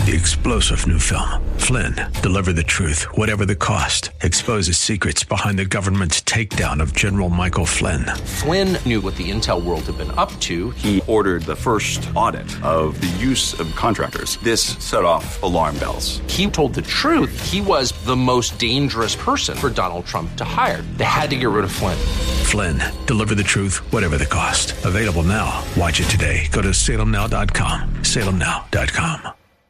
The explosive new film, Flynn, deliver the truth, whatever the cost, exposes secrets behind the government's takedown of General Michael Flynn. Flynn knew what the intel world had been up to. He ordered the first audit of the use of contractors. This set off alarm bells. He told the truth. He was the most dangerous person for Donald Trump to hire. They had to get rid of Flynn. Flynn, deliver the truth, whatever the cost. Available now. Watch it today. Go to salemnow.com. salemnow.com.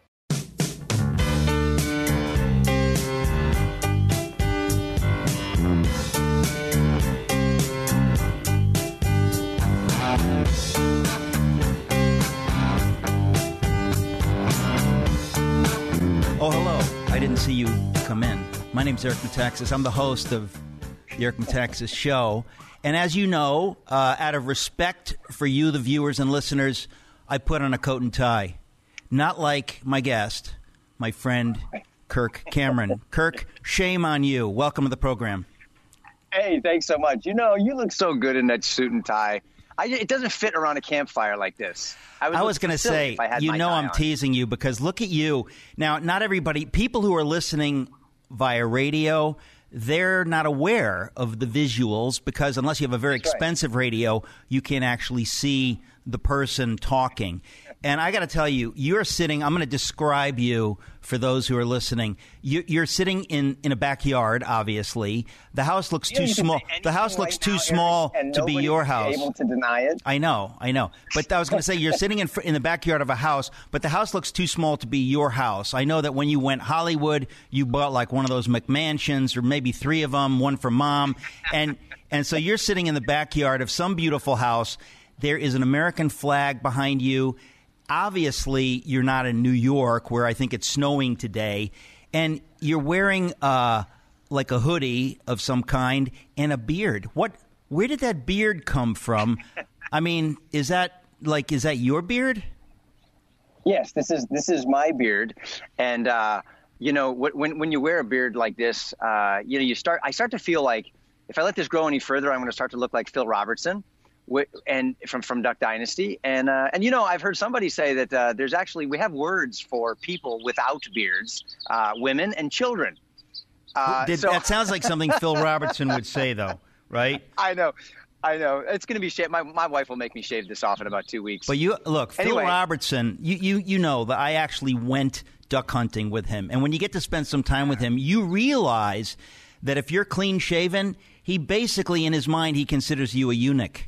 Oh, hello. I didn't see you come in. My name's Eric Metaxas. I'm the host of the Eric Metaxas Show. And as you know, out of respect for you, the viewers and listeners, I put on a coat and tie. Not like my guest, my friend, Kirk Cameron. Kirk, shame on you. Welcome to the program. Hey, thanks so much. You know, you look so good in that suit and tie. It doesn't fit around a campfire like this. I was going to say, you know I'm teasing you because look at you. Now, not everybody, people who are listening via radio, they're not aware of the visuals because unless you have a very expensive radio, you can't actually see the person talking. And I got to tell you, you're sitting, I'm going to describe you for those who are listening. You're sitting in a backyard, obviously. The house looks too small. The house looks too small to be your house. Able to deny it. I know. But I was going to say, you're sitting in the backyard of a house, but the house looks too small to be your house. I know that when you went Hollywood, you bought like one of those McMansions or maybe 3 of them, one for mom. And so you're sitting in the backyard of some beautiful house. There is an American flag behind you. Obviously, you're not in New York, where I think it's snowing today, and you're wearing like a hoodie of some kind and a beard. Where did that beard come from? I mean, is that your beard? Yes, this is my beard, and you know, when you wear a beard like this, you know, I start to feel like if I let this grow any further, I'm going to start to look like Phil Robertson. And from Duck Dynasty, and you know, I've heard somebody say that there's actually we have words for people without beards, women and children. That sounds like something Phil Robertson would say, though, right? I know. It's going to be shaved. My wife will make me shave this off in about 2 weeks. But Phil Robertson, you know that I actually went duck hunting with him, and when you get to spend some time with him, you realize that if you're clean shaven, he basically in his mind he considers you a eunuch.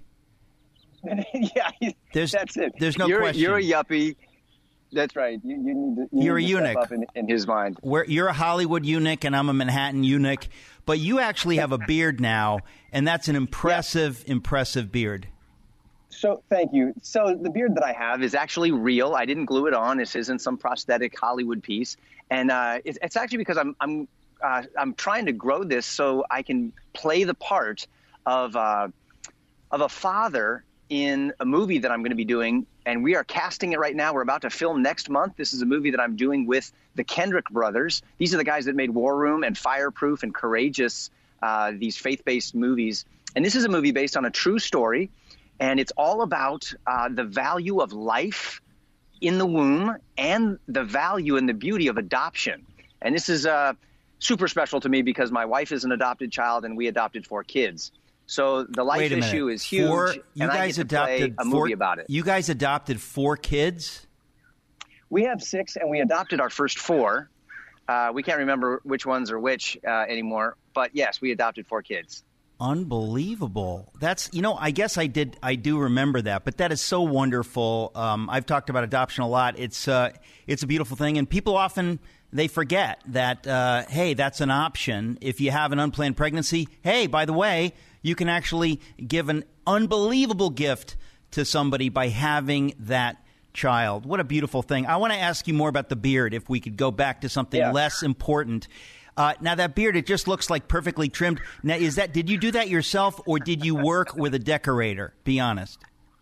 Yeah, that's it. There's no question. You're a yuppie. That's right. You're a eunuch step up in his mind. You're a Hollywood eunuch, and I'm a Manhattan eunuch. But you actually have a beard now, and that's an impressive beard. So thank you. So the beard that I have is actually real. I didn't glue it on. This isn't some prosthetic Hollywood piece, and it's actually because I'm trying to grow this so I can play the part of a father in a movie that I'm going to be doing, and we are casting it right now. We're about to film next month. This is a movie that I'm doing with the Kendrick brothers. These are the guys that made War Room and Fireproof and Courageous, these faith-based movies. And this is a movie based on a true story, and it's all about the value of life in the womb and the value and the beauty of adoption. And this is super special to me because my wife is an adopted child, and we adopted 4 kids. So the life issue is huge, and I get to play a movie about it. You guys adopted 4 kids? We have 6, and we adopted our first 4. We can't remember which ones are which anymore, but yes, we adopted 4 kids. Unbelievable. That's, you know, I guess I do remember that, but that is so wonderful. I've talked about adoption a lot. It's a beautiful thing, and people often they forget that, hey, that's an option. If you have an unplanned pregnancy, hey, by the way, you can actually give an unbelievable gift to somebody by having that child. What a beautiful thing. I want to ask you more about the beard, if we could go back to something less important. Now, that beard, it just looks like perfectly trimmed. Now, did you do that yourself, or did you work with a decorator? Be honest.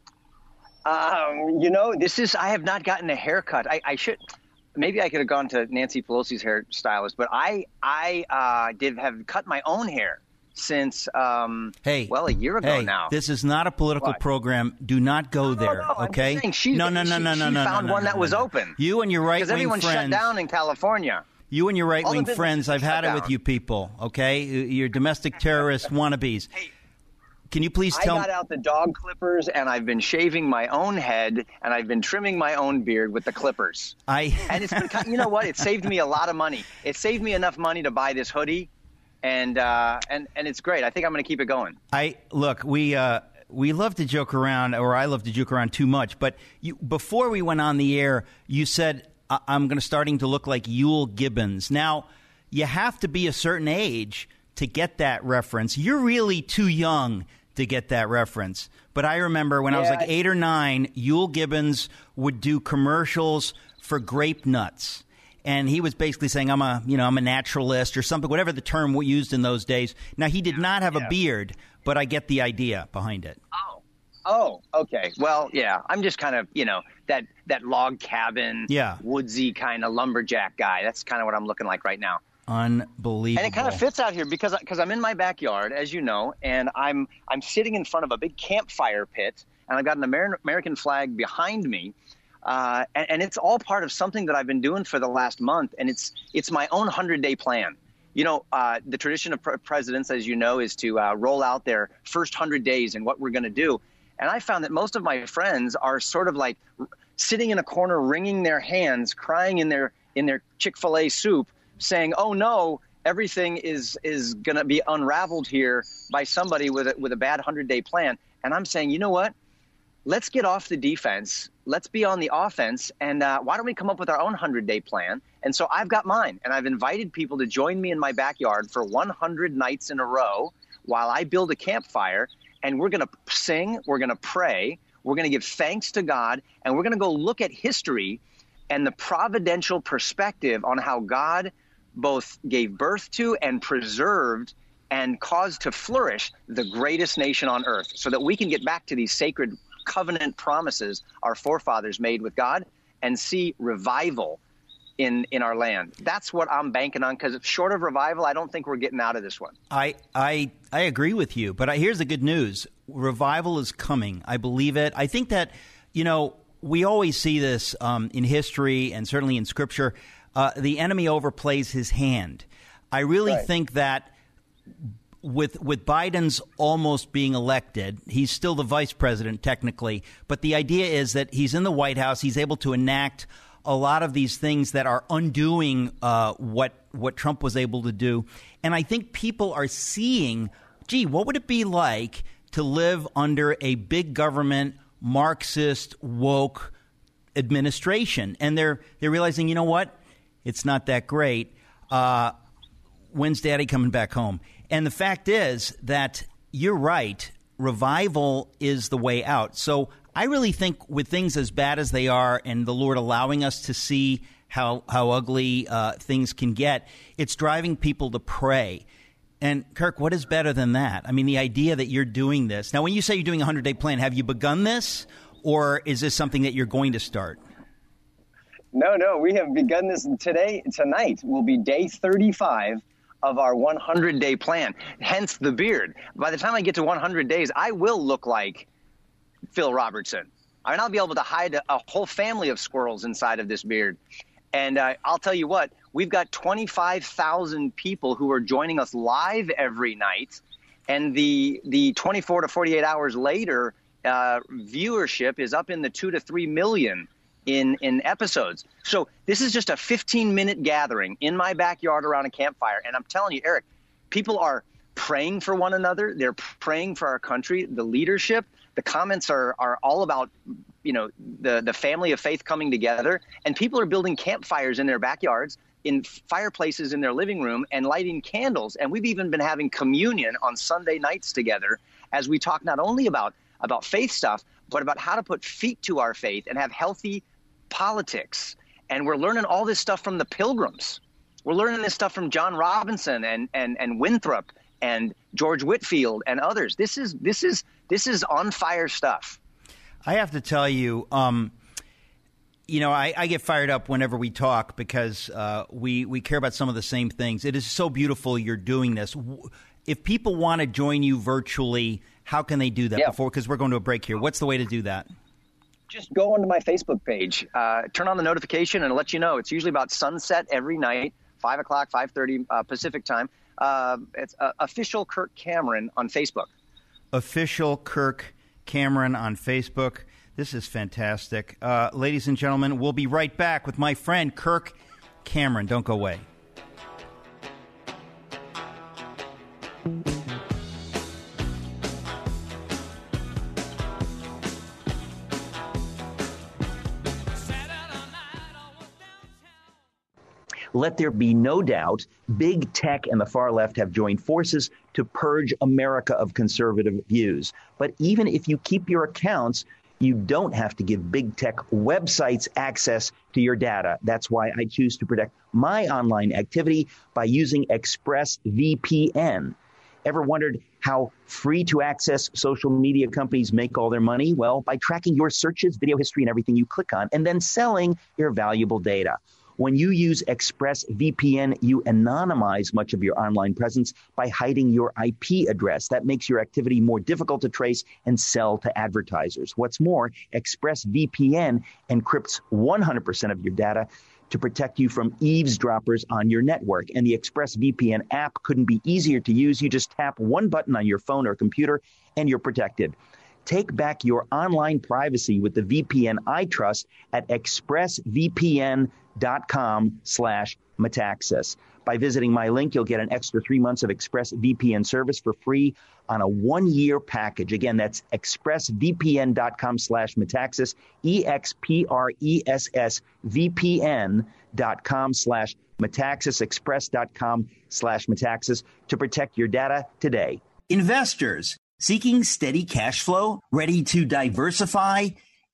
You know, I have not gotten a haircut. I should. Maybe I could have gone to Nancy Pelosi's hairstylist, but I did have cut my own hair since, a year ago now. This is not a political program. Do not go there, okay? She found one that was open. You and your right-wing friends. Because everyone shut down in California. You and your right-wing friends, I've had it with you people, okay? You're domestic terrorist wannabes. Hey, can you please tell me? I got out the dog clippers, and I've been shaving my own head, and I've been trimming my own beard with the clippers. And it's been, you know what? It saved me a lot of money. It saved me enough money to buy this hoodie, and it's great. I think I'm going to keep it going. We love to joke around, or I love to joke around too much. But before we went on the air, you said I'm starting to look like Yule Gibbons. Now, you have to be a certain age to get that reference. You're really too young to get that reference. But I remember when I was like 8 or 9, Yule Gibbons would do commercials for grape nuts. And he was basically saying, I'm a naturalist or something, whatever the term we used in those days. Now, he did not have a beard, but I get the idea behind it. Oh, okay. Well, yeah, I'm just kind of, that log cabin, woodsy kind of lumberjack guy. That's kind of what I'm looking like right now. Unbelievable. And it kind of fits out here because I'm in my backyard, as you know, and I'm sitting in front of a big campfire pit, and I've got an American flag behind me, and it's all part of something that I've been doing for the last month, and it's my own 100-day plan. The tradition of presidents, as you know, is to roll out their first 100 days and what we're going to do. And I found that most of my friends are sort of like sitting in a corner, wringing their hands, crying in their Chick-fil-A soup, saying, "Oh no, everything is going to be unraveled here by somebody with a bad 100-day plan." And I'm saying, you know what? Let's get off the defense. Let's be on the offense. And why don't we come up with our own 100-day plan? And so I've got mine, and I've invited people to join me in my backyard for 100 nights in a row while I build a campfire. And we're going to sing, we're going to pray, we're going to give thanks to God, and we're going to go look at history and the providential perspective on how God both gave birth to and preserved and caused to flourish the greatest nation on earth, so that we can get back to these sacred covenant promises our forefathers made with God and see revival in our land. That's what I'm banking on, because short of revival, I don't think we're getting out of this one. I agree with you, but here's the good news. Revival is coming. I believe it. I think that, we always see this in history and certainly in Scripture. The enemy overplays his hand. I really think that with Biden's almost being elected, he's still the vice president technically, but the idea is that he's in the White House. He's able to enact a lot of these things that are undoing what Trump was able to do. And I think people are seeing, what would it be like to live under a big government, Marxist, woke administration? And they're realizing, you know what? It's not that great. When's Daddy coming back home? And the fact is that you're right. Revival is the way out. So I really think with things as bad as they are and the Lord allowing us to see how ugly things can get, it's driving people to pray. And, Kirk, what is better than that? I mean, the idea that you're doing this. Now, when you say you're doing a 100-day plan, have you begun this, or is this something that you're going to start? No, we have begun this tonight will be day 35 of our 100-day plan, hence the beard. By the time I get to 100 days, I will look like Phil Robertson. I mean, I'll be able to hide a whole family of squirrels inside of this beard. And I'll tell you what, we've got 25,000 people who are joining us live every night. And the 24 to 48 hours later, viewership is up in the 2 to 3 million in episodes. So this is just a 15-minute gathering in my backyard around a campfire. And I'm telling you, Eric, people are praying for one another. They're praying for our country, the leadership. The comments are all about, the family of faith coming together. And people are building campfires in their backyards, in fireplaces in their living room, and lighting candles. And we've even been having communion on Sunday nights together as we talk not only about faith stuff, but about how to put feet to our faith and have healthy politics. And we're learning all this stuff from the Pilgrims. We're learning this stuff from John Robinson and Winthrop and George Whitefield and others. This is on fire stuff. I have to tell you, I get fired up whenever we talk because we care about some of the same things. It is so beautiful you're doing this. if people want to join you virtually, how can they do that before? Because we're going to a break here. What's the way to do that? Just go onto my Facebook page, turn on the notification, and it'll let you know. It's usually about sunset every night, 5 o'clock, 5:30 Pacific time. It's Official Kirk Cameron on Facebook. Official Kirk Cameron on Facebook. This is fantastic. Ladies and gentlemen, we'll be right back with my friend Kirk Cameron. Don't go away. Let there be no doubt, big tech and the far left have joined forces to purge America of conservative views. But even if you keep your accounts, you don't have to give big tech websites access to your data. That's why I choose to protect my online activity by using ExpressVPN. Ever wondered how free-to-access social media companies make all their money? Well, by tracking your searches, video history, and everything you click on, and then selling your valuable data. When you use ExpressVPN, you anonymize much of your online presence by hiding your IP address. That makes your activity more difficult to trace and sell to advertisers. What's more, ExpressVPN encrypts 100% of your data to protect you from eavesdroppers on your network. And the ExpressVPN app couldn't be easier to use. You just tap one button on your phone or computer, and you're protected. Take back your online privacy with the VPN I trust at expressvpn.com/Metaxas. By visiting my link, you'll get an extra 3 months of ExpressVPN service for free on a 1-year package. Again, that's expressvpn.com/Metaxas, expressvpn.com/Metaxas, express.com/Metaxas to protect your data today. Investors seeking steady cash flow, ready to diversify?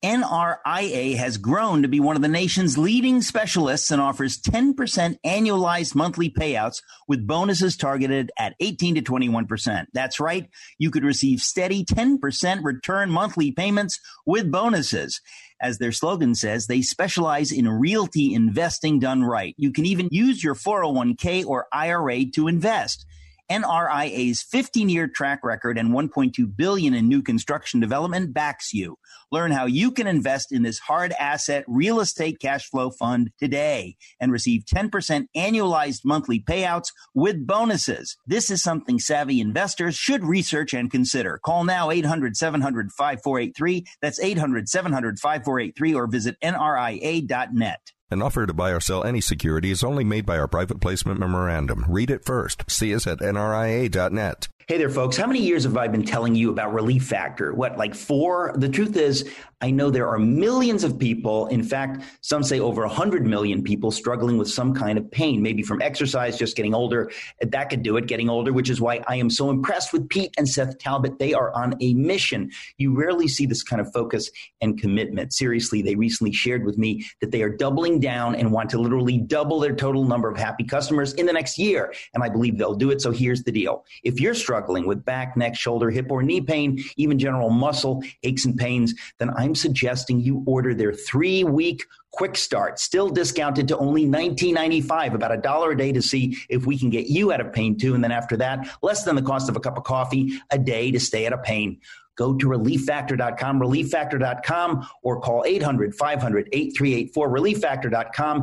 NRIA has grown to be one of the nation's leading specialists and offers 10% annualized monthly payouts with bonuses targeted at 18 to 21%. That's right. You could receive steady 10% return monthly payments with bonuses. As their slogan says, they specialize in realty investing done right. You can even use your 401k or IRA to invest. NRIA's 15-year track record and $1.2 billion in new construction development backs you. Learn how you can invest in this hard asset real estate cash flow fund today and receive 10% annualized monthly payouts with bonuses. This is something savvy investors should research and consider. Call now 800-700-5483. That's 800-700-5483 or visit NRIA.net. An offer to buy or sell any security is only made by our private placement memorandum. Read it first. See us at NRIA.net. Hey there, folks. How many years have I been telling you about Relief Factor? What, like 4? The truth is, I know there are millions of people, in fact, some say over 100 million people struggling with some kind of pain, maybe from exercise, just getting older. That could do it, getting older, which is why I am so impressed with Pete and Seth Talbot. They are on a mission. You rarely see this kind of focus and commitment. Seriously, they recently shared with me that they are doubling down and want to literally double their total number of happy customers in the next year. And I believe they'll do it. So here's the deal. If you're struggling with back, neck, shoulder, hip, or knee pain, even general muscle aches and pains, then I'm suggesting you order their 3-week quick start, still discounted to only $19.95, about $1 a day to see if we can get you out of pain too. And then after that, less than the cost of a cup of coffee a day to stay out of pain. Go to ReliefFactor.com, ReliefFactor.com, or call 800-500-8384, ReliefFactor.com,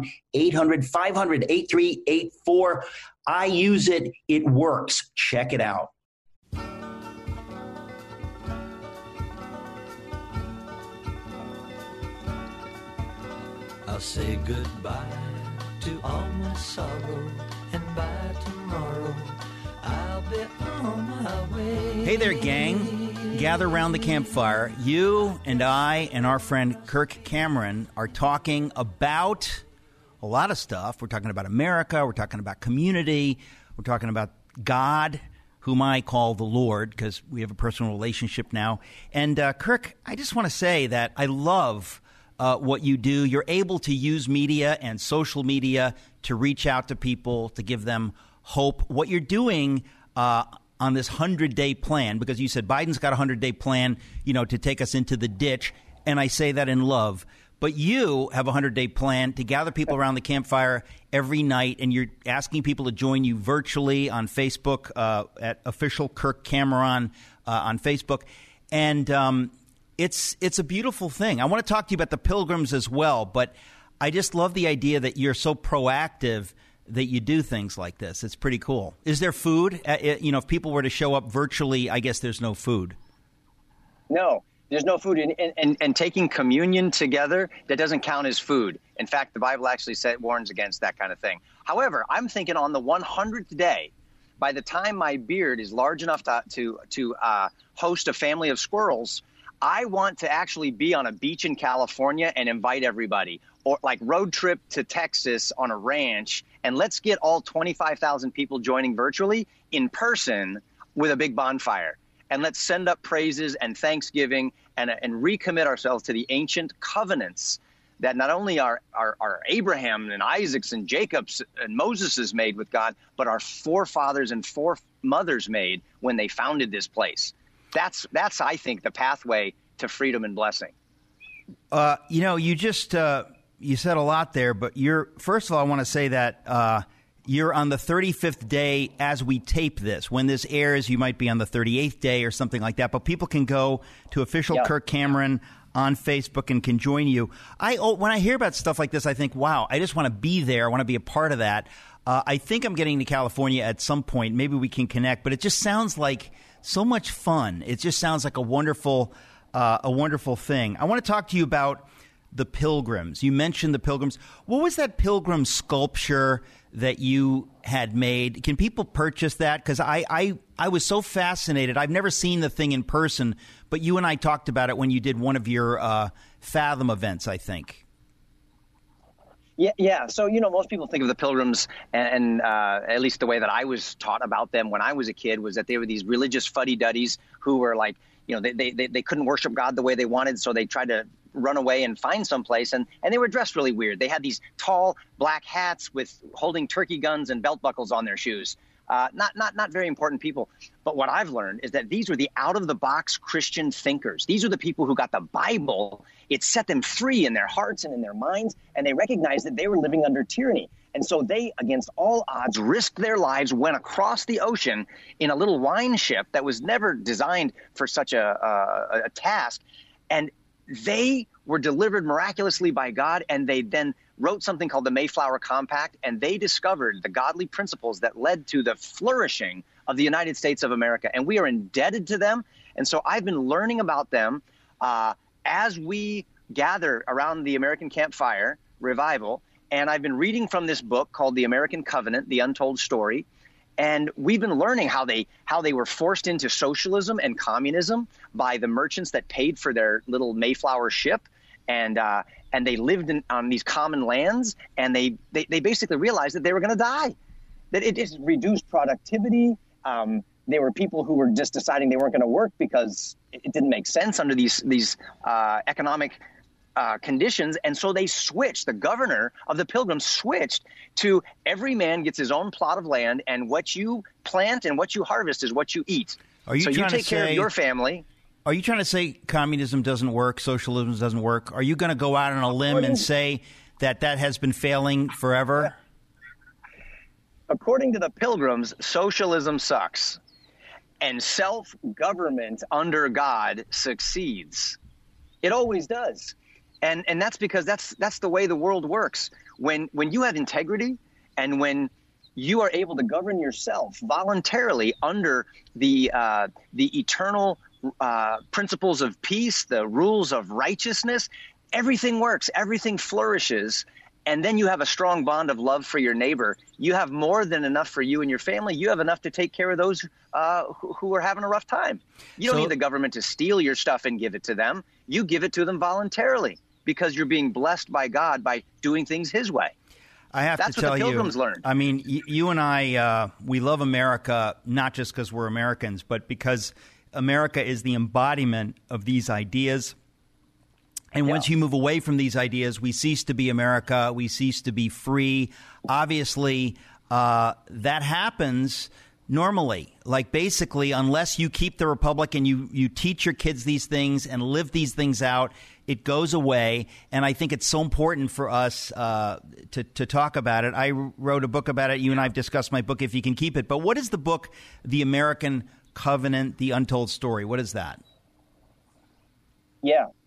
800-500-8384. I use it. It works. Check it out. I'll say goodbye to all my sorrow, and by tomorrow I'll be on my way. Hey there, gang. Gather around the campfire. You and I and our friend Kirk Cameron are talking about a lot of stuff. We're talking about America. We're talking about community. We're talking about God, whom I call the Lord, because we have a personal relationship now. And Kirk, I just want to say that I love what you do. You're able to use media and social media to reach out to people, to give them hope. What you're doing on this 100-day plan, because you said Biden's got a 100-day plan, to take us into the ditch, and I say that in love. But you have a 100-day plan to gather people around the campfire every night, and you're asking people to join you virtually on Facebook at Official Kirk Cameron on Facebook. And it's a beautiful thing. I want to talk to you about the Pilgrims as well, but I just love the idea that you're so proactive that you do things like this. It's pretty cool. Is there food? If people were to show up virtually, I guess there's no food. No. There's no food, and taking communion together, that doesn't count as food. In fact, the Bible actually warns against that kind of thing. However, I'm thinking on the 100th day, by the time my beard is large enough to host a family of squirrels, I want to actually be on a beach in California and invite everybody, or like road trip to Texas on a ranch, and let's get all 25,000 people joining virtually in person with a big bonfire. And let's send up praises and thanksgiving and recommit ourselves to the ancient covenants that not only our Abraham and Isaac's and Jacob's and Moses' made with God, but our forefathers and foremothers made when they founded this place. That's I think, the pathway to freedom and blessing. You just you said a lot there, but first of all, I want to say that you're on the 35th day as we tape this. When this airs, you might be on the 38th day or something like that. But people can go to Official Kirk Cameron on Facebook and can join you. When I hear about stuff like this, I think, wow, I just want to be there. I want to be a part of that. I think I'm getting to California at some point. Maybe we can connect. But it just sounds like so much fun. It just sounds like a wonderful thing. I want to talk to you about the Pilgrims. You mentioned the Pilgrims. What was that pilgrim sculpture that you had made? Can people purchase that? Because I was so fascinated. I've never seen the thing in person, but you and I talked about it when you did one of your Fathom events, I think. Yeah. So, most people think of the Pilgrims, and at least the way that I was taught about them when I was a kid was that they were these religious fuddy-duddies who were like, they couldn't worship God the way they wanted, so they tried to run away and find someplace, and they were dressed really weird. They had these tall black hats with holding turkey guns and belt buckles on their shoes. Not very important people. But what I've learned is that these were the out-of-the-box Christian thinkers. These are the people who got the Bible. It set them free in their hearts and in their minds, and they recognized that they were living under tyranny. And so they, against all odds, risked their lives, went across the ocean in a little wine ship that was never designed for such a task. And they were delivered miraculously by God, and they then wrote something called the Mayflower Compact, and they discovered the godly principles that led to the flourishing of the United States of America. And we are indebted to them. And so I've been learning about them as we gather around the American Campfire Revival. And I've been reading from this book called The American Covenant, The Untold Story. And we've been learning how they were forced into socialism and communism by the merchants that paid for their little Mayflower ship. And they lived on these common lands, and they basically realized that they were going to die, that it just reduced productivity. They were people who were just deciding they weren't going to work because it didn't make sense under these economic conditions. And so they switched. The governor of the Pilgrims switched to every man gets his own plot of land, and what you plant and what you harvest is what you eat. So you take care of your family. Are you trying to say communism doesn't work, socialism doesn't work? Are you going to go out on a limb and say that has been failing forever? According to the Pilgrims, socialism sucks, and self-government under God succeeds. It always does. And that's because that's the way the world works. When you have integrity, and when you are able to govern yourself voluntarily under the eternal principles of peace, the rules of righteousness, everything works, everything flourishes. And then you have a strong bond of love for your neighbor. You have more than enough for you and your family. You have enough to take care of those who are having a rough time. You don't need the government to steal your stuff and give it to them. You give it to them voluntarily because you're being blessed by God by doing things His way. I have That's to tell what the you, Pilgrims learned. I mean, you and I, we love America, not just because we're Americans, but because America is the embodiment of these ideas. And once you move away from these ideas, we cease to be America. We cease to be free. Obviously, that happens normally. Like basically, unless you keep the republic and you teach your kids these things and live these things out, it goes away, and I think it's so important for us to talk about it. I wrote a book about it. You and I have discussed my book, If You Can Keep It. But what is the book, The American Covenant, The Untold Story? What is that? Yeah.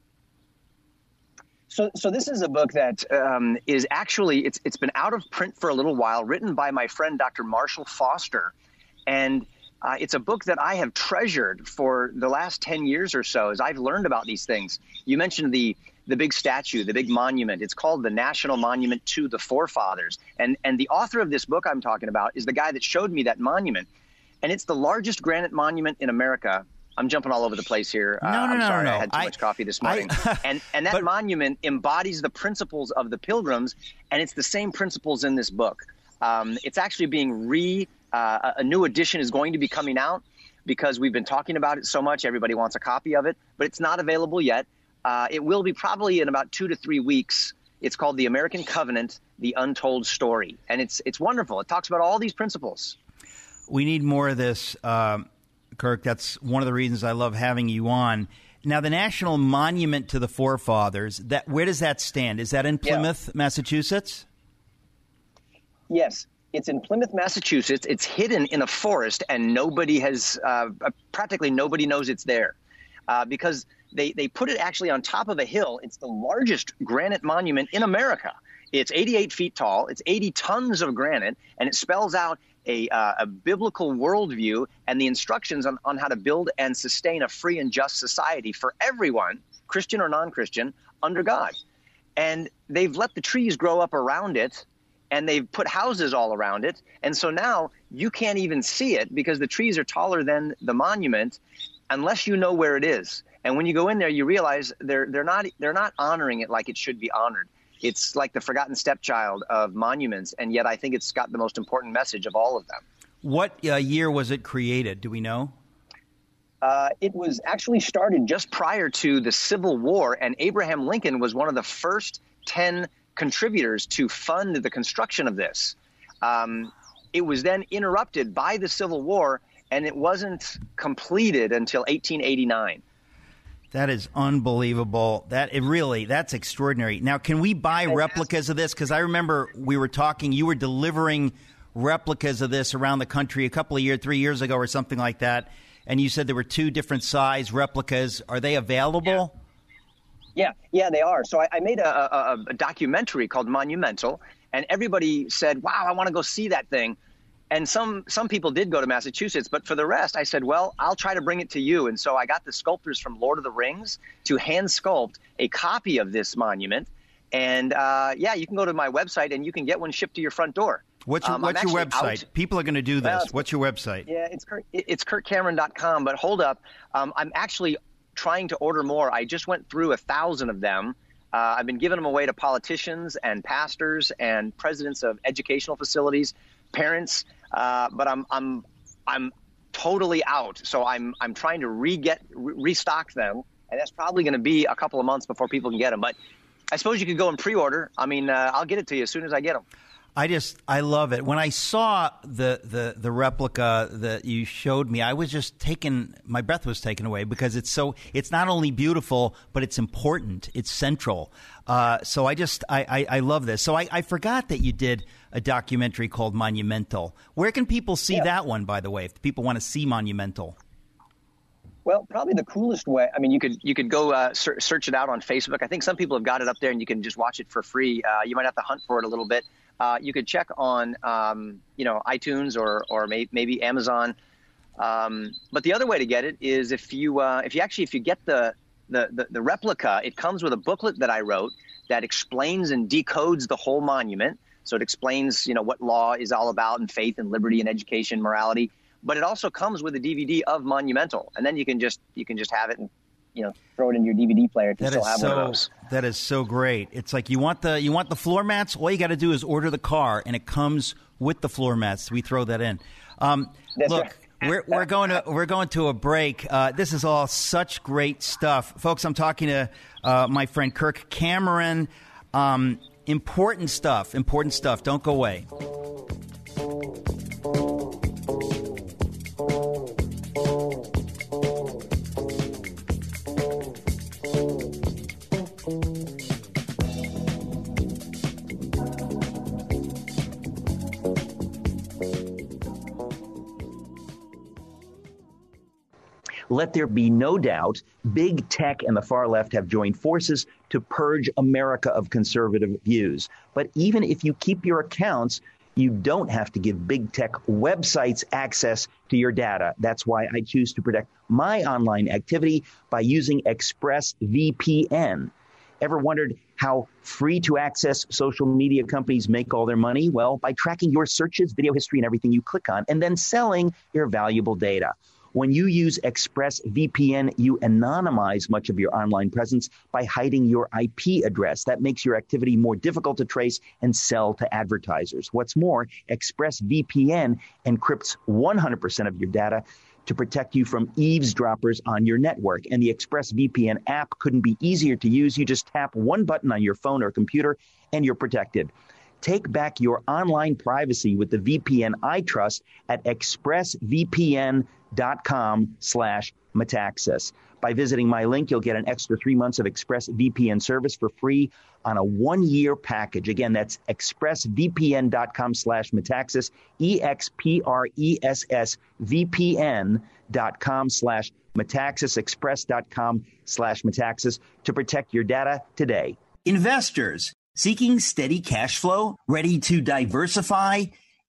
So this is a book that is actually, it's been out of print for a little while, written by my friend Dr. Marshall Foster. And it's a book that I have treasured for the last 10 years or so as I've learned about these things. You mentioned the big statue, the big monument. It's called the National Monument to the Forefathers. And the author of this book I'm talking about is the guy that showed me that monument. And it's the largest granite monument in America. I'm jumping all over the place here. I'm sorry, I had too much coffee this morning. And that monument embodies the principles of the Pilgrims, and it's the same principles in this book. It's actually being a new edition is going to be coming out because we've been talking about it so much. Everybody wants a copy of it, but it's not available yet. It will be probably in about 2 to 3 weeks. It's called The American Covenant, The Untold Story, and it's wonderful. It talks about all these principles. We need more of this, Kirk. That's one of the reasons I love having you on. Now, the National Monument to the Forefathers, where does that stand? Is that in Plymouth, Massachusetts? Yes, it's in Plymouth, Massachusetts. It's hidden in a forest, and practically nobody knows it's there because they put it actually on top of a hill. It's the largest granite monument in America. It's 88 feet tall. It's 80 tons of granite, and it spells out a biblical worldview and the instructions on how to build and sustain a free and just society for everyone, Christian or non-Christian, under God. And they've let the trees grow up around it, and they've put houses all around it. And so now you can't even see it because the trees are taller than the monument unless you know where it is. And when you go in there, you realize they're not honoring it like it should be honored. It's like the forgotten stepchild of monuments, and yet I think it's got the most important message of all of them. What year was it created? Do we know? It was actually started just prior to the Civil War, and Abraham Lincoln was one of the first 10 contributors to fund the construction of this. It was then interrupted by the Civil War, and it wasn't completed until 1889. That is unbelievable. That's extraordinary. Now, can we buy replicas of this? Because I remember we were talking, you were delivering replicas of this around the country a couple of years, 3 years ago or something like that. And you said there were 2 different size replicas. Are they available? Yeah, they are. So I made a documentary called Monumental, and everybody said, wow, I want to go see that thing. And some people did go to Massachusetts, but for the rest, I said, well, I'll try to bring it to you. And so I got the sculptors from Lord of the Rings to hand sculpt a copy of this monument. And you can go to my website and you can get one shipped to your front door. What's your website? People are going to do this. What's your website? Yeah, it's KurtCameron.com. But hold up, I'm actually trying to order more. I just went through 1,000 of them. I've been giving them away to politicians and pastors and presidents of educational facilities, parents. But I'm totally out. So I'm trying to restock them, and that's probably going to be a couple of months before people can get them. But I suppose you could go and pre-order. I mean, I'll get it to you as soon as I get them. I love it. When I saw the replica that you showed me, I was just my breath was taken away because it's not only beautiful, but it's important. It's central. So I love this. So I forgot that you did a documentary called Monumental. Where can people see that one, by the way, if people want to see Monumental? Well, probably the coolest way. I mean, you could go search it out on Facebook. I think some people have got it up there, and you can just watch it for free. You might have to hunt for it a little bit. You could check on iTunes or maybe Amazon. But the other way to get it is if you get the replica, it comes with a booklet that I wrote that explains and decodes the whole monument. So it explains what law is all about, and faith and liberty and education, morality. But it also comes with a DVD of Monumental, and then you can just have it and throw it in your DVD player to still have one of those. That is so great. It's like you want the floor mats. All you got to do is order the car, and it comes with the floor mats. We throw that in. Look, right. we're going to a break. This is all such great stuff, folks. I'm talking to my friend Kirk Cameron. Important stuff. Don't go away. Let there be no doubt, big tech and the far left have joined forces to purge America of conservative views. But even if you keep your accounts, you don't have to give big tech websites access to your data. That's why I choose to protect my online activity by using ExpressVPN. Ever wondered how free to access social media companies make all their money? Well, by tracking your searches, video history, and everything you click on, and then selling your valuable data. When you use ExpressVPN, you anonymize much of your online presence by hiding your IP address. That makes your activity more difficult to trace and sell to advertisers. What's more, ExpressVPN encrypts 100% of your data to protect you from eavesdroppers on your network. And the ExpressVPN app couldn't be easier to use. You just tap one button on your phone or computer and you're protected. Take back your online privacy with the VPN I trust at expressvpn.com/Metaxas. By visiting my link, you'll get an extra 3 months of ExpressVPN service for free on a 1-year package. Again, that's expressvpn.com/Metaxas, expressvpn.com/Metaxas, express.com/Metaxas to protect your data today. Investors seeking steady cash flow, ready to diversify?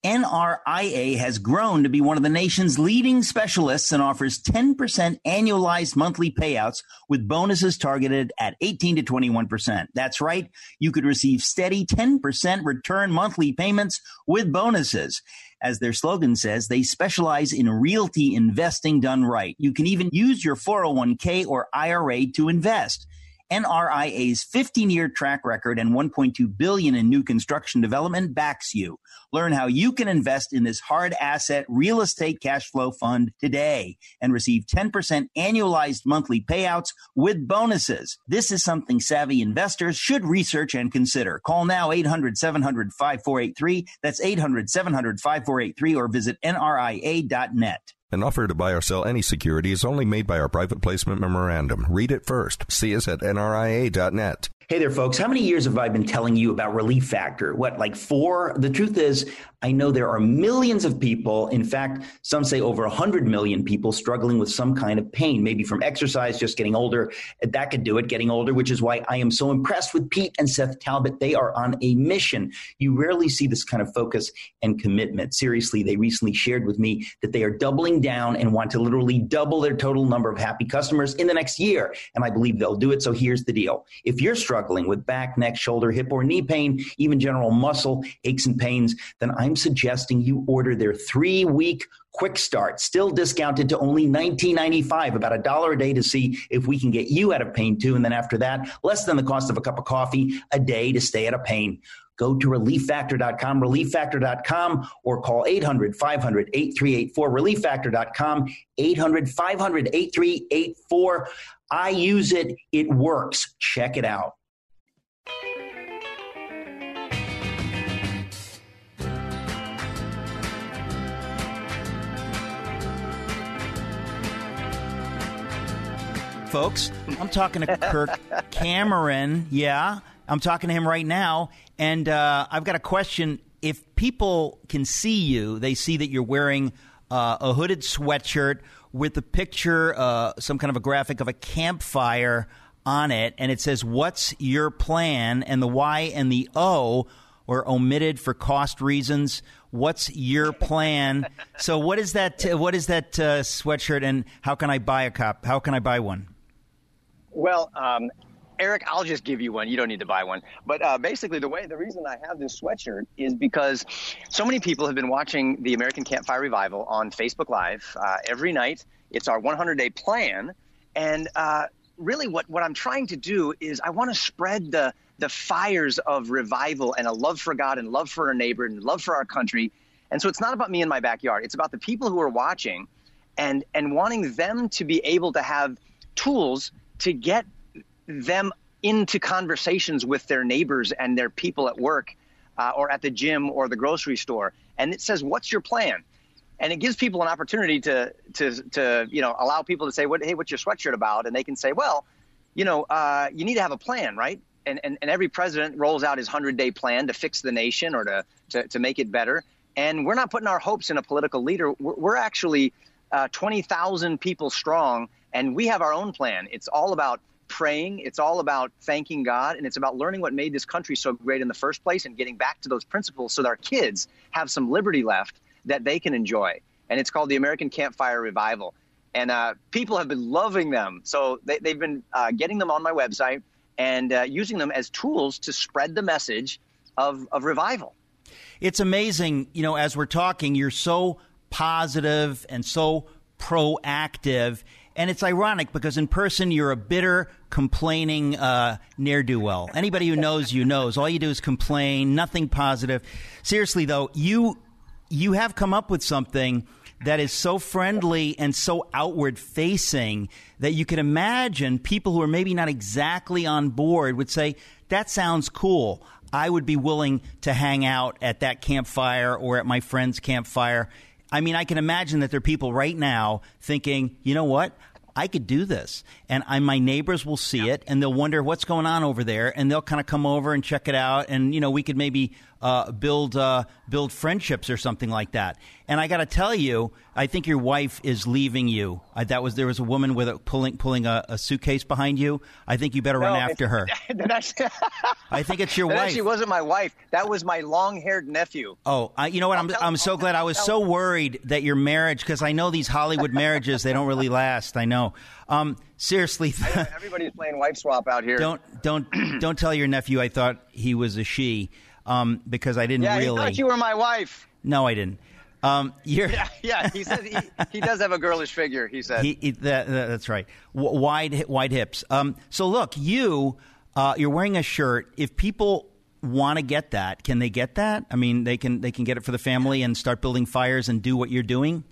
NRIA has grown to be one of the nation's leading specialists and offers 10% annualized monthly payouts with bonuses targeted at 18 to 21%. That's right. You could receive steady 10% return monthly payments with bonuses. As their slogan says, they specialize in realty investing done right. You can even use your 401k or IRA to invest. NRIA's 15-year track record and $1.2 billion in new construction development backs you. Learn how you can invest in this hard asset real estate cash flow fund today and receive 10% annualized monthly payouts with bonuses. This is something savvy investors should research and consider. Call now 800-700-5483. That's 800-700-5483 or visit NRIA.net. An offer to buy or sell any security is only made by our private placement memorandum. Read it first. See us at NRIA.net. Hey there, folks. How many years have I been telling you about Relief Factor? What, like 4? The truth is, I know there are millions of people, in fact, some say over 100 million people struggling with some kind of pain, maybe from exercise, just getting older. That could do it, getting older, which is why I am so impressed with Pete and Seth Talbot. They are on a mission. You rarely see this kind of focus and commitment. Seriously, they recently shared with me that they are doubling down and want to literally double their total number of happy customers in the next year. And I believe they'll do it. So here's the deal. If you're struggling with back, neck, shoulder, hip, or knee pain, even general muscle aches and pains, then I'm suggesting you order their 3-week quick start, still discounted to only $19.95, about $1 a day to see if we can get you out of pain too. And then after that, less than the cost of a cup of coffee a day to stay out of pain. Go to ReliefFactor.com, ReliefFactor.com, or call 800-500-8384, ReliefFactor.com, 800-500-8384. I use it. It works. Check it out. Folks, I'm talking to Kirk Cameron. Yeah, I'm talking to him right now. And I've got a question. If people can see you, they see that you're wearing a hooded sweatshirt with a picture, some kind of a graphic of a campfire on it. And it says, "What's your plan?" And the Y and the O were omitted for cost reasons. What's your plan? So what is that sweatshirt, and how can I buy a cop? How can I buy one? Well, Eric, I'll just give you one. You don't need to buy one. But basically, the reason I have this sweatshirt is because so many people have been watching the American Campfire Revival on Facebook Live every night. It's our 100-day plan. And really what I'm trying to do is I want to spread the fires of revival and a love for God and love for our neighbor and love for our country. And so it's not about me in my backyard. It's about the people who are watching and wanting them to be able to have tools to get them into conversations with their neighbors and their people at work or at the gym or the grocery store. And it says, "What's your plan?" And it gives people an opportunity to allow people to say, "Hey, what's your sweatshirt about?" And they can say, "Well, you need to have a plan, right?" And every president rolls out his 100-day plan to fix the nation or to make it better. And we're not putting our hopes in a political leader. We're actually 20,000 people strong, and we have our own plan. It's all about praying. It's all about thanking God, and it's about learning what made this country so great in the first place and getting back to those principles so that our kids have some liberty left that they can enjoy. And it's called the American Campfire Revival. And people have been loving them. So they've been getting them on my website and using them as tools to spread the message of revival. It's amazing, as we're talking, you're so positive and so proactive. And it's ironic because in person, you're a bitter, complaining ne'er-do-well. Anybody who knows you knows. All you do is complain, nothing positive. Seriously, though, you have come up with something that is so friendly and so outward-facing that you can imagine people who are maybe not exactly on board would say, that sounds cool. I would be willing to hang out at that campfire or at my friend's campfire. I mean, I can imagine that there are people right now thinking, you know what? I could do this. And my neighbors will see it, and they'll wonder what's going on over there, and they'll kind of come over and check it out. And, we could maybe build friendships or something like that. And I got to tell you, I think your wife is leaving you. There was a woman with pulling a suitcase behind you. I think you better run after her. I think it's your wife. That actually wasn't my wife. That was my long-haired nephew. Oh, you know what? I'm so glad. I was so worried that your marriage, because I know these Hollywood marriages, they don't really last. I know. Seriously, everybody's playing wife swap out here. Don't tell your nephew I thought he was a she, because I didn't really. Yeah, he thought you were my wife. No, I didn't. Yeah. He says he does have a girlish figure. He said that's right. Wide hips. So look, you're wearing a shirt. If people want to get that, can they get that? I mean, they can get it for the family and start building fires and do what you're doing.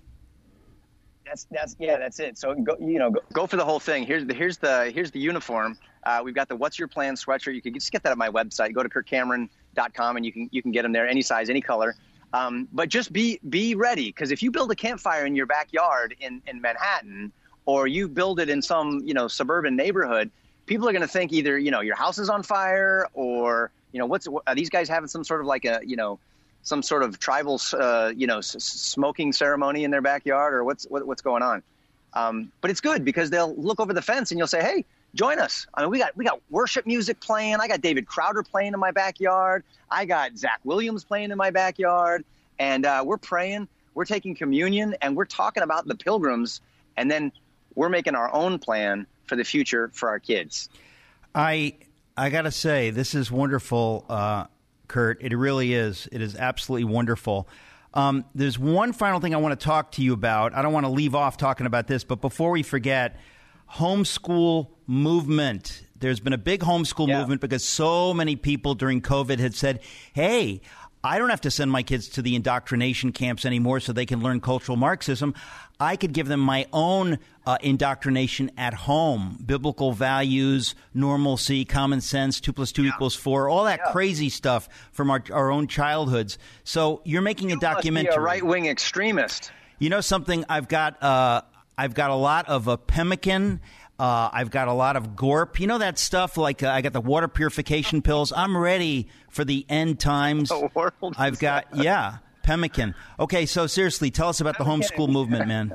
That's it. So go for the whole thing. Here's the uniform. We've got the What's Your Plan sweatshirt. You can just get that at my website. Go to KurtCameron.com and you can get them there, any size, any color. But just be ready, because if you build a campfire in your backyard in Manhattan, or you build it in some suburban neighborhood, people are going to think either your house is on fire, or are these guys having some sort of like a some sort of tribal smoking ceremony in their backyard, or what's going on. But it's good because they'll look over the fence and you'll say, hey, join us. I mean, we got worship music playing. I got David Crowder playing in my backyard. I got Zach Williams playing in my backyard. And we're praying, we're taking communion, and we're talking about the pilgrims. And then we're making our own plan for the future for our kids. I got to say, this is wonderful, Kurt. It really is. It is absolutely wonderful. There's one final thing I want to talk to you about. I don't want to leave off talking about this, but before we forget, homeschool movement. There's been a big homeschool movement because so many people during COVID had said, hey, I don't have to send my kids to the indoctrination camps anymore so they can learn cultural Marxism. I could give them my own indoctrination at home, biblical values, normalcy, common sense, 2 + 2 = 4, all that crazy stuff from our own childhoods. So you're making a documentary. Must be a right-wing extremist. You know something? I've got a lot of Pemmican. I've got a lot of Gorp. You know that stuff? Like I got the water purification pills. I'm ready for the end times. The world. I've got Pemmican. Okay, so seriously, tell us about the homeschool movement, man.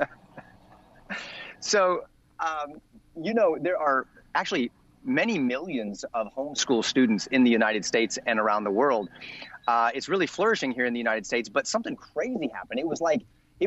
So, there are actually many millions of homeschool students in the United States and around the world. It's really flourishing here in the United States, but something crazy happened. It was like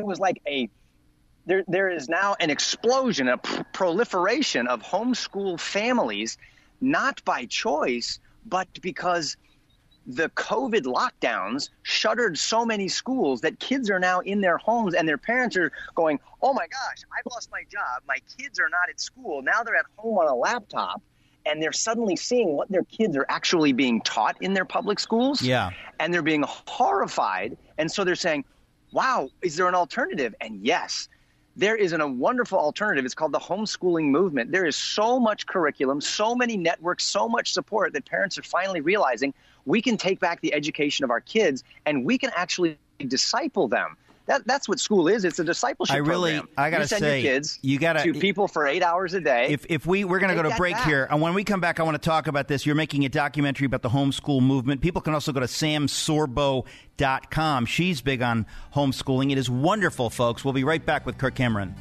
there is now an explosion, a proliferation of homeschool families, not by choice, but because the COVID lockdowns shuttered so many schools that kids are now in their homes and their parents are going, oh my gosh, I've lost my job. My kids are not at school. Now they're at home on a laptop, and they're suddenly seeing what their kids are actually being taught in their public schools. Yeah. And they're being horrified. And so they're saying, wow, is there an alternative? And yes, there is a wonderful alternative. It's called the homeschooling movement. There is so much curriculum, so many networks, so much support that parents are finally realizing we can take back the education of our kids and we can actually disciple them. That's what school is. It's a discipleship program. I gotta you send say, your kids you gotta to people for 8 hours a day. If we're going to go to break here, and when we come back, I want to talk about this. You're making a documentary about the homeschool movement. People can also go to samsorbo.com. She's big on homeschooling. It is wonderful, folks. We'll be right back with Kirk Cameron.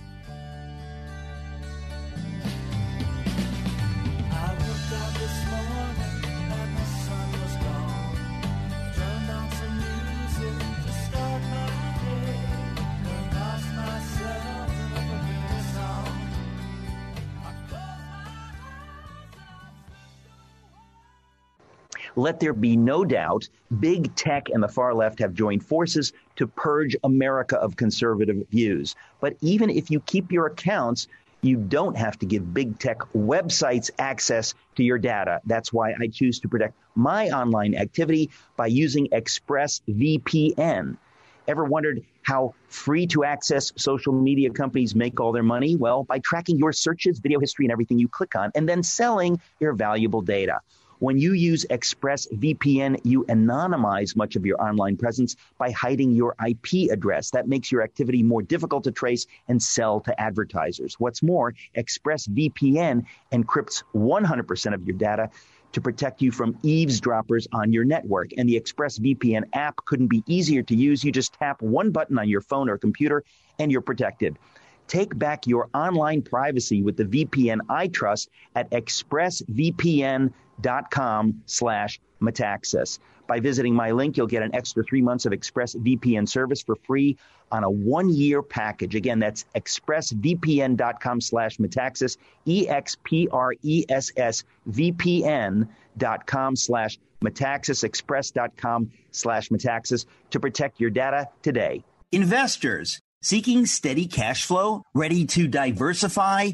Let there be no doubt, big tech and the far left have joined forces to purge America of conservative views. But even if you keep your accounts, you don't have to give big tech websites access to your data. That's why I choose to protect my online activity by using ExpressVPN. Ever wondered how free-to-access social media companies make all their money? Well, by tracking your searches, video history, and everything you click on, and then selling your valuable data. When you use ExpressVPN, you anonymize much of your online presence by hiding your IP address. That makes your activity more difficult to trace and sell to advertisers. What's more, ExpressVPN encrypts 100% of your data to protect you from eavesdroppers on your network. And the ExpressVPN app couldn't be easier to use. You just tap one button on your phone or computer, and you're protected. Take back your online privacy with the VPN I trust at expressvpn.com/Metaxas. By visiting my link, you'll get an extra 3 months of ExpressVPN service for free on a 1-year package. Again, that's expressvpn.com/Metaxas, expressvpn.com/Metaxas, express.com/Metaxas to protect your data today. Investors seeking steady cash flow, ready to diversify?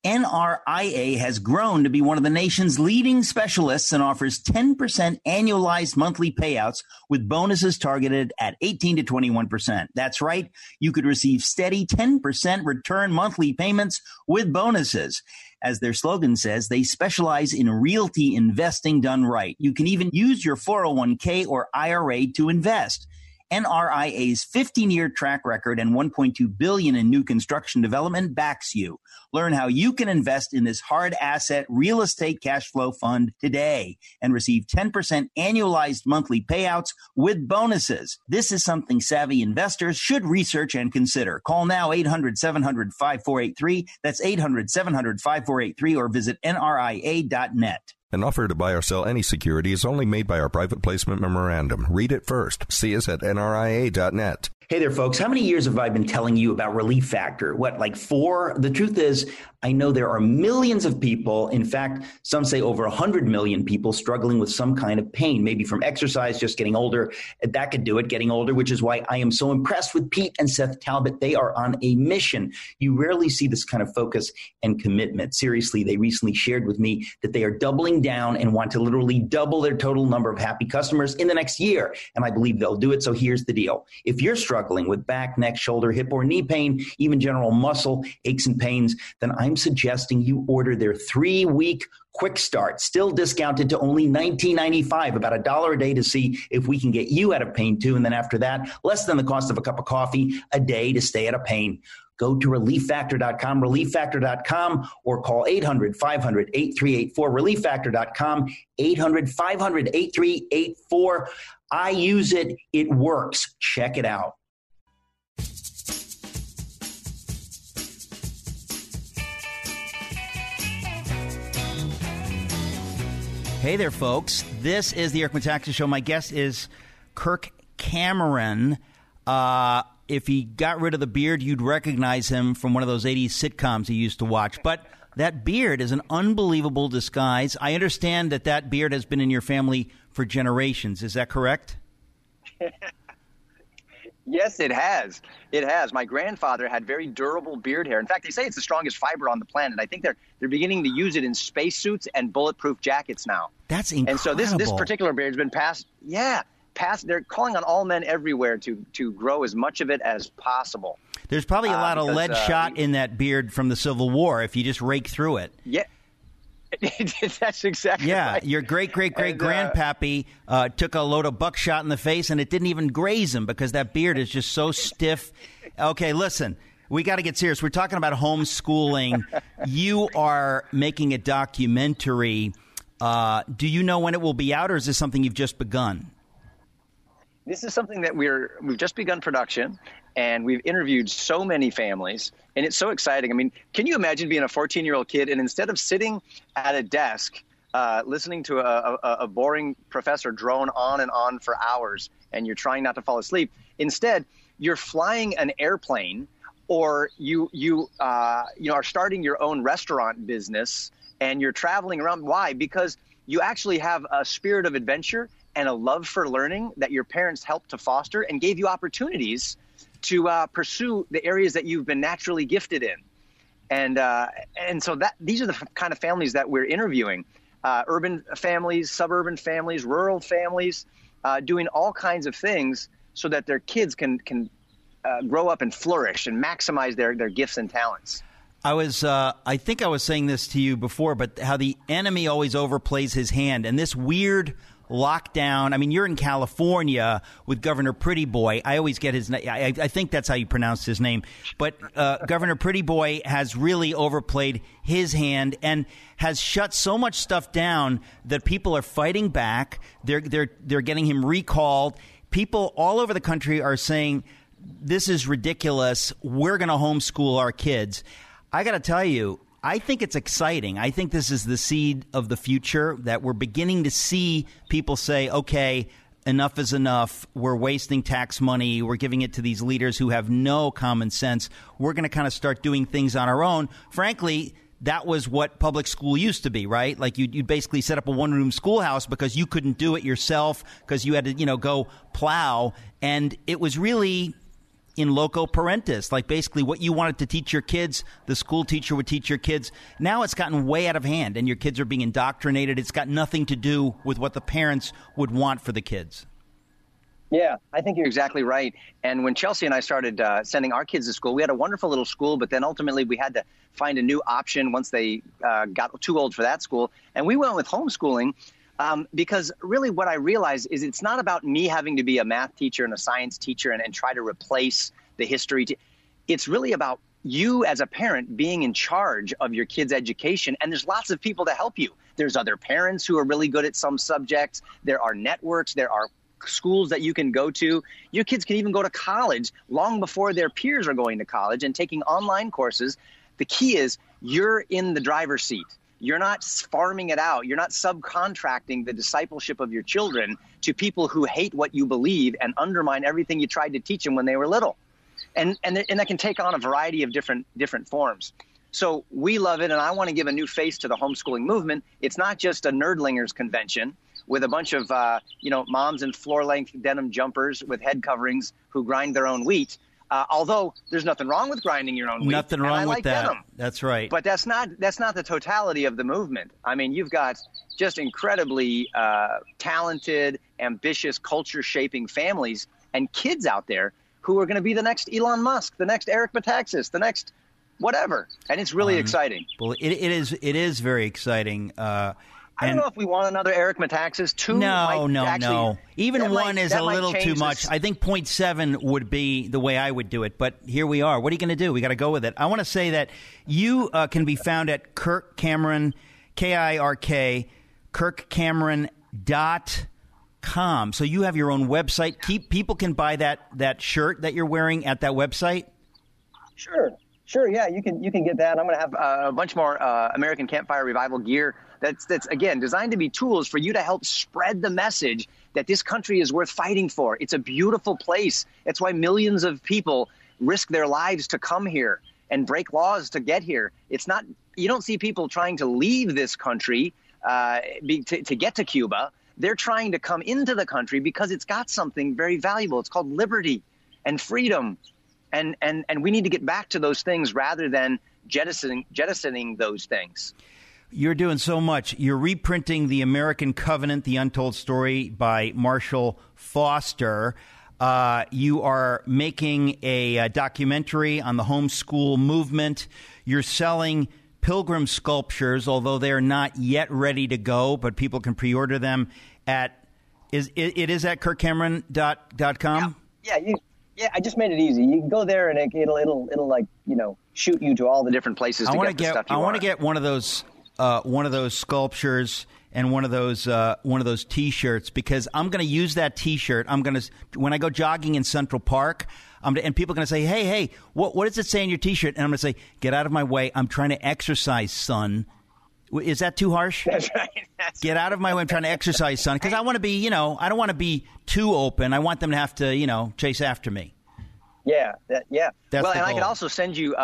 NRIA has grown to be one of the nation's leading specialists and offers 10% annualized monthly payouts with bonuses targeted at 18 to 21%. That's right. You could receive steady 10% return monthly payments with bonuses. As their slogan says, they specialize in realty investing done right. You can even use your 401k or IRA to invest. NRIA's 15-year track record and $1.2 billion in new construction development backs you. Learn how you can invest in this hard asset real estate cash flow fund today and receive 10% annualized monthly payouts with bonuses. This is something savvy investors should research and consider. Call now 800-700-5483. That's 800-700-5483 or visit NRIA.net. An offer to buy or sell any security is only made by our private placement memorandum. Read it first. See us at NRIA.net. Hey there, folks. How many years have I been telling you about Relief Factor? What, like 4? The truth is, I know there are millions of people, in fact, some say over 100 million people struggling with some kind of pain, maybe from exercise, just getting older. That could do it, getting older, which is why I am so impressed with Pete and Seth Talbot. They are on a mission. You rarely see this kind of focus and commitment. Seriously, they recently shared with me that they are doubling down and want to literally double their total number of happy customers in the next year. And I believe they'll do it. So here's the deal. If you're struggling with back, neck, shoulder, hip, or knee pain, even general muscle aches and pains, then I'm suggesting you order their 3-week quick start, still discounted to only $19.95, about $1 a day to see if we can get you out of pain too. And then after that, less than the cost of a cup of coffee a day to stay out of pain. Go to ReliefFactor.com, ReliefFactor.com, or call 800-500-8384, ReliefFactor.com, 800-500-8384. I use it. It works. Check it out. Hey there, folks. This is the Eric Metaxas Show. My guest is Kirk Cameron. If he got rid of the beard, you'd recognize him from one of those 80s sitcoms he used to watch. But that beard is an unbelievable disguise. I understand that beard has been in your family for generations. Is that correct? Yes, it has. It has. My grandfather had very durable beard hair. In fact, they say it's the strongest fiber on the planet. I think they're beginning to use it in spacesuits and bulletproof jackets now. That's incredible. And so this particular beard has been passed. Yeah, they're calling on all men everywhere to grow as much of it as possible. There's probably a lot of lead shot in that beard from the Civil War if you just rake through it. Yeah. That's exactly right. Your great-great-great-grandpappy took a load of buckshot in the face, and it didn't even graze him because that beard is just so stiff. Okay, listen, we got to get serious. We're talking about homeschooling. You are making a documentary. Do you know when it will be out, or is this something you've just begun? This is something that we've just begun production, and we've interviewed so many families, and it's so exciting. I mean, can you imagine being a 14-year-old kid, and instead of sitting at a desk listening to a boring professor drone on and on for hours, and you're trying not to fall asleep, instead you're flying an airplane, or you are starting your own restaurant business, and you're traveling around. Why? Because you actually have a spirit of adventure and a love for learning that your parents helped to foster and gave you opportunities to pursue the areas that you've been naturally gifted in. And so these are the kind of families that we're interviewing, urban families, suburban families, rural families, doing all kinds of things so that their kids can grow up and flourish and maximize their gifts and talents. I think I was saying this to you before, but how the enemy always overplays his hand, and this weird lockdown. I mean, you're in California with Governor Pretty Boy. I always get his name. I think that's how you pronounce his name. But Governor Pretty Boy has really overplayed his hand and has shut so much stuff down that people are fighting back. They're getting him recalled. People all over the country are saying, this is ridiculous. We're going to homeschool our kids. I got to tell you, I think it's exciting. I think this is the seed of the future, that we're beginning to see people say, okay, enough is enough. We're wasting tax money. We're giving it to these leaders who have no common sense. We're going to kind of start doing things on our own. Frankly, that was what public school used to be, right? Like you'd basically set up a one-room schoolhouse because you couldn't do it yourself because you had to, go plow. And it was really in loco parentis, like basically what you wanted to teach your kids, the school teacher would teach your kids. Now it's gotten way out of hand, and your kids are being indoctrinated. It's got nothing to do with what the parents would want for the kids. Yeah, I think you're exactly right. And when Chelsea and I started sending our kids to school, we had a wonderful little school, but then ultimately we had to find a new option once they got too old for that school. And we went with homeschooling because really what I realized is it's not about me having to be a math teacher and a science teacher and try to replace the history. It's really about you as a parent being in charge of your kid's education. And there's lots of people to help you. There's other parents who are really good at some subjects. There are networks. There are schools that you can go to. Your kids can even go to college long before their peers are going to college and taking online courses. The key is you're in the driver's seat. You're not farming it out. You're not subcontracting the discipleship of your children to people who hate what you believe and undermine everything you tried to teach them when they were little. And that can take on a variety of different forms. So we love it, and I want to give a new face to the homeschooling movement. It's not just a nerdlingers convention with a bunch of moms in floor-length denim jumpers with head coverings who grind their own wheat. Although there's nothing wrong with grinding your own wheat. Nothing wrong with like that. Denim. That's right. But that's not the totality of the movement. I mean, you've got just incredibly talented, ambitious, culture-shaping families and kids out there who are going to be the next Elon Musk, the next Eric Metaxas, the next whatever. And it's really exciting. Well, it is very exciting. I don't know if we want another Eric Metaxas. No. Even one is a little too much. This. I think 0.7 would be the way I would do it. But here we are. What are you going to do? We got to go with it. I want to say that you can be found at Kirk Cameron, KIRK, KirkCameron.com. So you have your own website. People can buy that shirt that you're wearing at that website? Sure. Yeah, you can get that. I'm going to have a bunch more American Campfire Revival gear. That's again designed to be tools for you to help spread the message that this country is worth fighting for. It's a beautiful place. It's why millions of people risk their lives to come here and break laws to get here. It's not, you don't see people trying to leave this country to get to Cuba. They're trying to come into the country because it's got something very valuable. It's called liberty and freedom. And we need to get back to those things rather than jettisoning those things. You're doing so much. You're reprinting The American Covenant, The Untold Story by Marshall Foster. You are making a documentary on the homeschool movement. You're selling Pilgrim sculptures, although they're not yet ready to go, but people can pre-order them at it is at kirkcameron.com? Yeah, I just made it easy. You can go there and it'll like, shoot you to all the different places to get the stuff you want. I want to get one of those sculptures and one of those T-shirts, because I'm going to use that T-shirt. When I go jogging in Central Park, and people are going to say, hey, what does it say in your T-shirt? And I'm going to say, get out of my way. I'm trying to exercise, son. Is that too harsh? That's right. Get out of my way. I'm trying to exercise, son. Because I want to be, I don't want to be too open. I want them to have to, chase after me. Yeah. That's the and goal. I could also send you,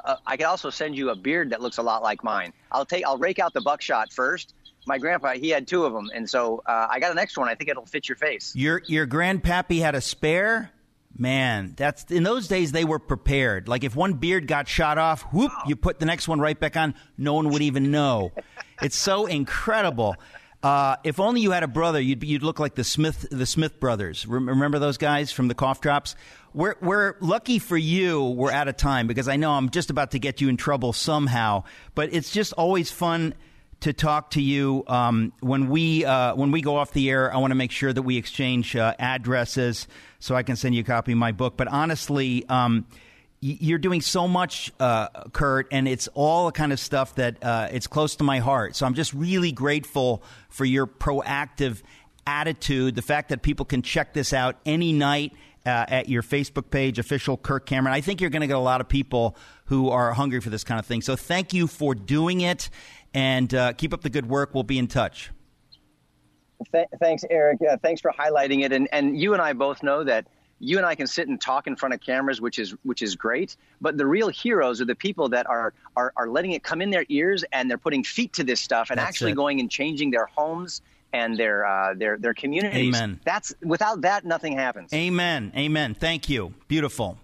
a beard that looks a lot like mine. I'll rake out the buckshot first. My grandpa, he had 2 of them, and so I got an extra one. I think it'll fit your face. Your grandpappy had a spare? Man, that's in those days they were prepared. Like if one beard got shot off, whoop, you put the next one right back on. No one would even know. It's so incredible. If only you had a brother, you'd look like the Smith brothers. Remember those guys from the Cough Drops? We're lucky for you. We're out of time because I know I'm just about to get you in trouble somehow. But it's just always fun to talk to you. When we go off the air, I want to make sure that we exchange addresses so I can send you a copy of my book. But honestly, you're doing so much, Kurt, and it's all the kind of stuff that it's close to my heart. So I'm just really grateful for your proactive attitude, the fact that people can check this out any night at your Facebook page, Official Kirk Cameron. I think you're going to get a lot of people who are hungry for this kind of thing. So thank you for doing it, and keep up the good work. We'll be in touch. Thanks, Eric. Thanks for highlighting it. And you and I both know that you and I can sit and talk in front of cameras, which is great. But the real heroes are the people that are letting it come in their ears, and they're putting feet to this stuff and actually going and changing their homes and their communities. Amen. Without that, nothing happens. Amen. Amen. Thank you. Beautiful.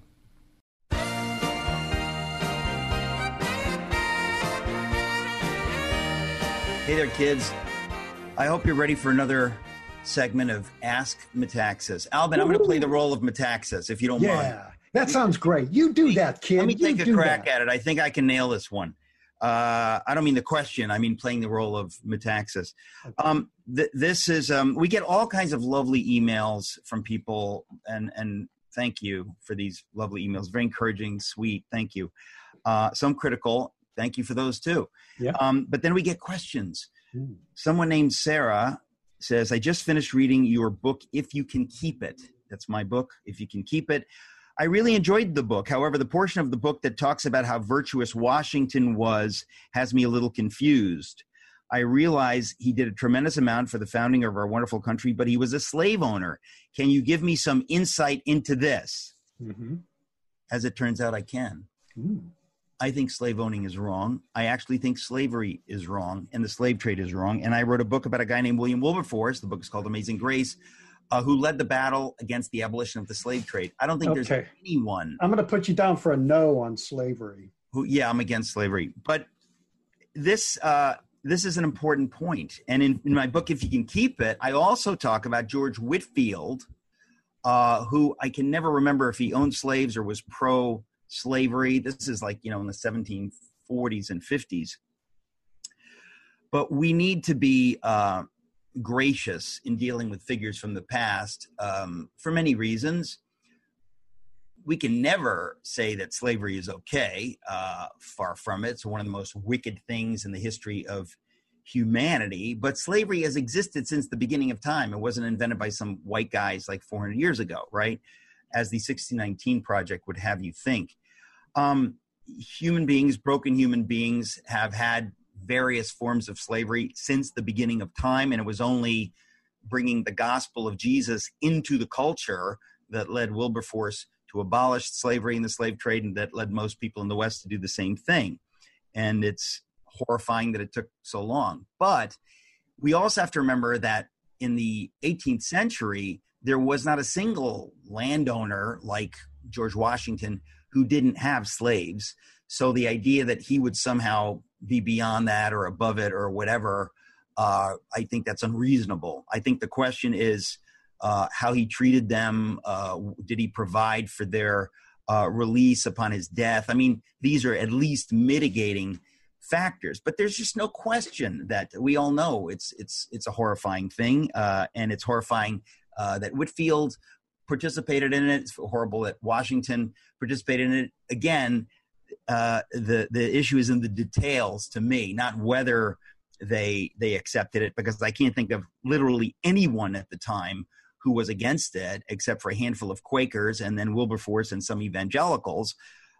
Hey there, kids. I hope you're ready for another segment of Ask Metaxas. Alvin, I'm going to play the role of Metaxas, if you don't mind. Yeah, that sounds great. You do that, kid. Let me take a crack at it. I think I can nail this one. I don't mean the question. I mean playing the role of Metaxas. Okay. This is we get all kinds of lovely emails from people, and thank you for these lovely emails. Very encouraging, sweet. Thank you. Some critical. Thank you for those too. Yeah. But then we get questions. Someone named Sarah says, I just finished reading your book, If You Can Keep It. That's my book, If You Can Keep It. I really enjoyed the book. However, the portion of the book that talks about how virtuous Washington was has me a little confused. I realize he did a tremendous amount for the founding of our wonderful country, but he was a slave owner. Can you give me some insight into this? Mm-hmm. As it turns out, I can. I think slave owning is wrong. I actually think slavery is wrong, and the slave trade is wrong. And I wrote a book about a guy named William Wilberforce. The book is called Amazing Grace, who led the battle against the abolition of the slave trade. I don't think there's anyone. I'm going to put you down for a no on slavery. I'm against slavery. But this is an important point. And in my book, If You Can Keep It, I also talk about George Whitefield, who I can never remember if he owned slaves or was pro-slavery. This is like, in the 1740s and 50s. But we need to be gracious in dealing with figures from the past for many reasons. We can never say that slavery is okay. Far from it. It's one of the most wicked things in the history of humanity. But slavery has existed since the beginning of time. It wasn't invented by some white guys like 400 years ago, right? As the 1619 Project would have you think. Human beings, broken human beings, have had various forms of slavery since the beginning of time, and it was only bringing the gospel of Jesus into the culture that led Wilberforce to abolish slavery and the slave trade, and that led most people in the West to do the same thing. And it's horrifying that it took so long. But we also have to remember that in the 18th century, there was not a single landowner like George Washington who didn't have slaves. So the idea that he would somehow be beyond that or above it or whatever, I think that's unreasonable. I think the question is how he treated them. Did he provide for their release upon his death? I mean, these are at least mitigating factors. But there's just no question that we all know it's a horrifying thing, and it's horrifying that Whitfield participated in it. It's horrible that Washington participated in it. Again, the issue is in the details to me, not whether they accepted it, because I can't think of literally anyone at the time who was against it, except for a handful of Quakers and then Wilberforce and some evangelicals.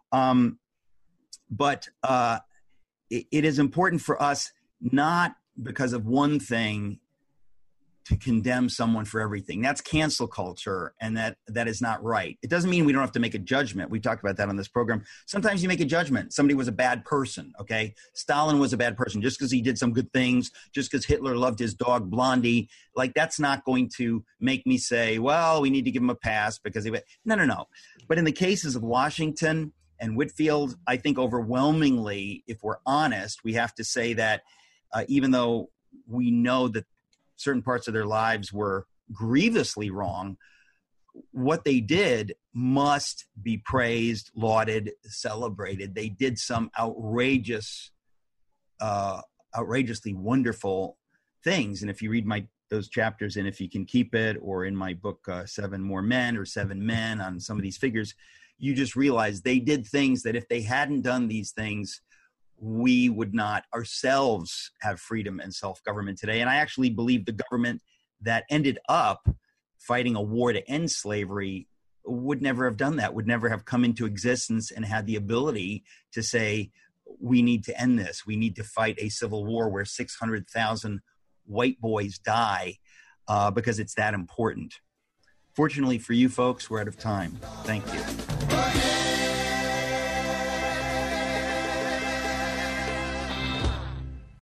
But it is important for us, not because of one thing, to condemn someone for everything. That's cancel culture, and that is not right. It doesn't mean we don't have to make a judgment. We talked about that on this program. Sometimes you make a judgment. Somebody was a bad person, okay? Stalin was a bad person. Just because he did some good things, just because Hitler loved his dog Blondie, like that's not going to make me say, well, we need to give him a pass because no. But in the cases of Washington and Whitfield, I think overwhelmingly, if we're honest, we have to say that even though we know that certain parts of their lives were grievously wrong, what they did must be praised, lauded, celebrated. They did some outrageously wonderful things. And if you read those chapters in If You Can Keep It, or in my book, 7 More Men, or 7 Men, on some of these figures, you just realize they did things that if they hadn't done these things, we would not ourselves have freedom and self-government today. And I actually believe the government that ended up fighting a war to end slavery would never have done that, would never have come into existence and had the ability to say, we need to end this. We need to fight a civil war where 600,000 white boys die because it's that important. Fortunately for you folks, we're out of time. Thank you.